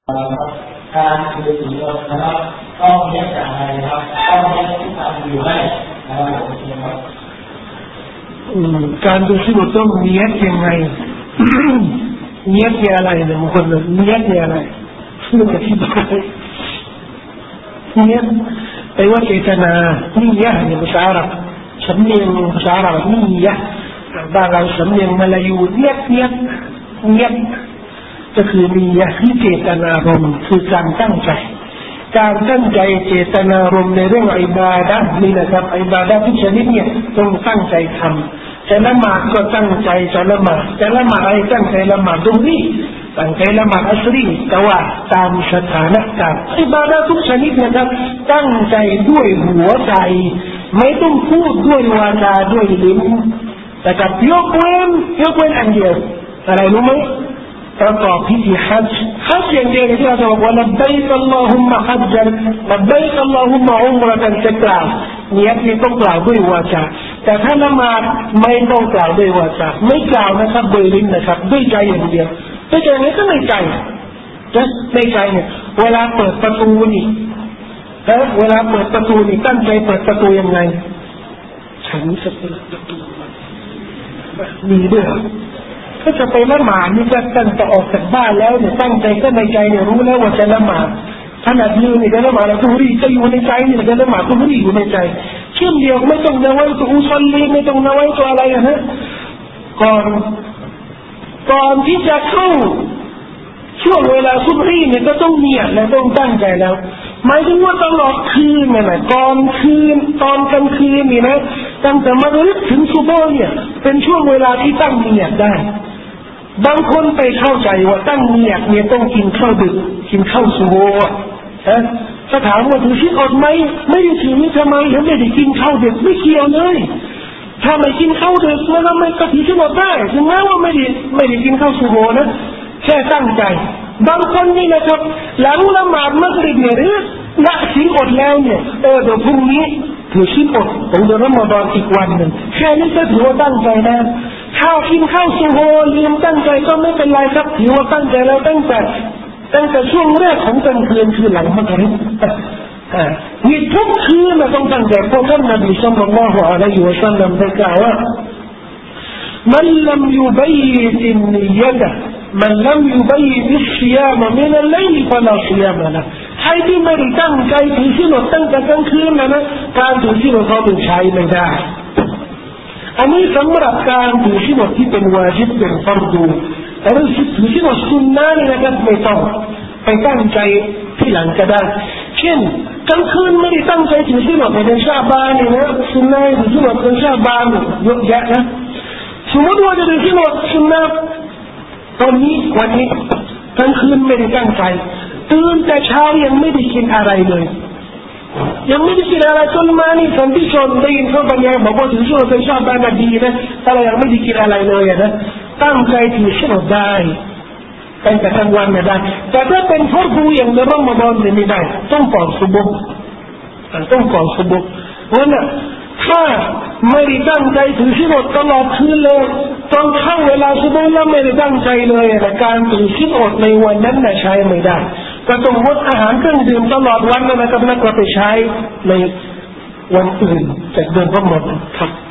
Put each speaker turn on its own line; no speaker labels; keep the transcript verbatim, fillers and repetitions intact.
การถือศีลอดนะครับต้องเลี้ยงจากอะไรครับต้องเลี้ยงที่ทำอยู่ได้นะครับผมนะครับ
การดูศีลต้องเนียดยังไงเนียดเนี่ยอะไรเนี่ยบางคนเนียดเนี่ยอะไรไม่อธิบายเนียดแปลว่าเจตนานี่ยะในภาษาอาหรับสำเนียงภาษาอาหรับนี่ยะบางเราสำเนียงมาลายูเนียดเนียดเนียดก็คือมียะที่เจตนารมณ์คือการตั้งใจการตั้งใจเจตนารมณ์ในเรื่องอิบาดะห์นี่นะครับอิบาดะห์ทุกชนิดเนี่ยต้องตั้งใจทำจะละหมาดก็ตั้งใจจะละหมาดจะละหมาดอะไรตั้งใจละหมาดตรงนี้ตั้งใจละหมาดอัสรีแต่ว่าตามสถานการณ์อิบาดะห์ทุกชนิดนะครับตั้งใจด้วยหัวใจไม่ต้องพูดด้วยวาจาด้วยลิ้นแต่กับยกเว้นยกเว้นอันเดียวอะไรรู้ไหมประกอบพิธีฮัจญ์ฮัจญ์อย่างเดียวที่เราจะบอกว่าลับบัยกอัลลอฮุมมะฮัจญันลับบัยกอัลลอฮุมมะอุมเราะตันจะกล่าวเนี่ยที่ต้องกล่าวด้วยวาจาแต่ถ้าละหมาดไม่ต้องกล่าวด้วยวาจาไม่กล่าวนะครับโดยลิ้นนะครับด้วยใจอย่างเดียวด้วยใจนี้ก็ไม่ใจจะไม่ใจเนี่ยเวลาเปิดประตูนี่แล้วเวลาเปิดประตูนี่ตั้งใจเปิดประตูยังไงฉันจะเปิดประตูมีด้วยถ้าจะไปละหมาดนี่จะตั้งแต่ออกจากบ้านแล้วเนี่ยตั้งใจก็ในใจเนี่ยรู้แล้วว่าจะละหมาดขนาดยืนเนี่ยจะละหมาดแล้วตุฮรีจะอยู่ในใจเนี่ยจะละหมาดตุฮรีอยู่ในใจเชื่อมเดียวไม่ต้องนะว่าตุอุซัลลีไม่ต้องนะว่าตัวอะไรนะก่อนก่อนที่จะเข้าช่วงเวลาซุบฮีเนี่ยก็ต้องเนียดแล้วต้องตั้งใจแล้วหมายถึงว่าตลอดคืนเนี่ยนะก่อนคืนตอนกลางคืนนี่นะตั้งแต่มาลึกถึงซุบฮ์เนี่ยเป็นช่วงเวลาที่ตั้งเนียดได้บางคนไปเข้าใจว่าตั้งเนียดเนี่ยต้องกินข้าวดึกกินข้าวซุบฮ์ฮะถ้าถามว่าถือศีลอดไหมไม่ได้ถือทำไมถึงไม่ได้กินข้าวดึกไม่เกี่ยวเลยถ้าไม่กินข้าวดึกแล้วไม่ก็ถือศีลอดได้ถึงแม้ว่าไม่ได้ไม่ได้กินข้าวซุบฮ์นะแค่ตั้งใจบางคนนี่นะครับหลังละหมาดมักริบเนี่ยหรือละศีลอดแล้วเนี่ยเออเดี๋ยวพรุ่งนี้ถือศีลอดของเดือนรอมฎอนอีกวันหนึ่งแค่นี้ก็ถือว่าตั้งใจแล้วถ้ากินข้าวซุบฮ์ลืมตั้งใจก็ไม่เป็นไรครับถือว่าตั้งใจแล้วตั้งแต่ตั้งแต่ช่วงแรกของกลางคืนคือหลังมักริบอ่ามีทุกคืนเราต้องตั้งใจเพราะท่านนบีศ็อลลัลลอฮุอะลัยฮิวะซัลลัมได้กล่าวว่ามันลัมยุบัยตินนิยะตะมันลัมยุบัยติศซิยามมินัลไลลฟะลาซิยามละใครที่ไม่ได้ตั้งใจถือศีลอดตั้งแต่กลางคืนนะนะการถือศีลอดเขาใช้ไม่ได้อันนี้สำหรับการถือศีลอดที่เป็นวาญิบเป็นฟัรดูแต่ถ้าถือศีลอดซุนนะห์เนี่ยนะครับไม่ต้องไปตั้งใจที่หลังก็ได้เช่นกลางคืนไม่ได้ตั้งใจถือศีลอดในเดือนชาบานเนี่ยนะซุนนะห์ถือศีลอดในชาบานเยอะแยะนะสมมติว่าจะถือศีลอดซุนนะห์ตอนนี้วันนี้กลางคืนไม่ได้ตั้งใจตื่นแต่เช้ายังไม่ได้กินอะไรเลยยังไม่ได้กินอะไรจนมานี่สันติชนได้ยินเขาบรรยายบอกว่าถือศีลอดเป็นชาบานดีนะแต่เรายังไม่ได้กินอะไรเลยนะตั้งใจถือศีลอดได้ตั้งแต่กลางวันเนี่ยได้แต่ถ้าเป็นฟัรดูอย่างในรอมฎอนเนี่ยไม่ได้ต้องก่อนซุบฮ์ต้องก่อนซุบฮ์เพราะน่ะถ้าไม่ได้ตั้งใจถือศีลอดตลอดคืนเลยตอนเข้าเวลาซุบฮ์แล้วไม่ได้ตั้งใจเลยแต่การถือศีลอดในวันนั้นน่ะใช้ไม่ได้ก็ต้องงดอาหารเครื่องดื่มตลอดวันนะครับแล้วก็ไปใช้ในวันอื่นจากเดือนรอมฎอนครับ